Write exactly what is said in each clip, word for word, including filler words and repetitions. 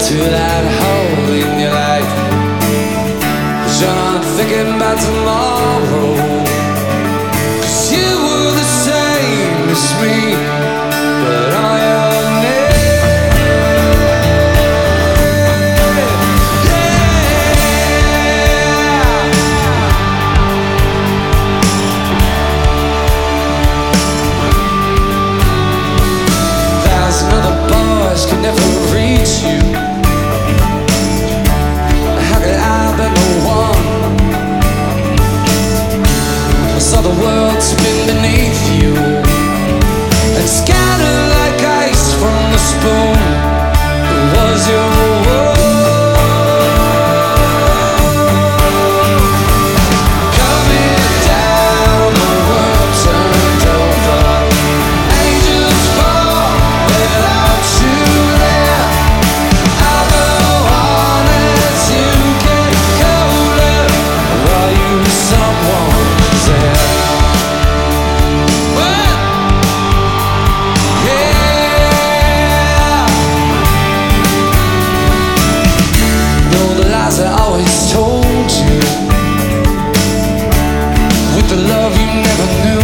to that hole in your life. 'Cause you're not thinking about tomorrow. 'Cause you were the same as me, but all your name. Yeah. Thousand other boys could never reach you. How could I be the one? I saw the world spin beneath you and scatter like ice from the spoon. It was your world. Coming down, the world turned over. Angels fall without you there. I'll go on as you get colder. Are you someone's there? I always told you, with the love you never knew.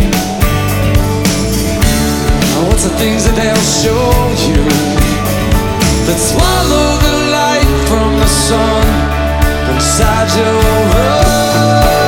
What's the things that they'll show you that swallow the light from the sun inside your room?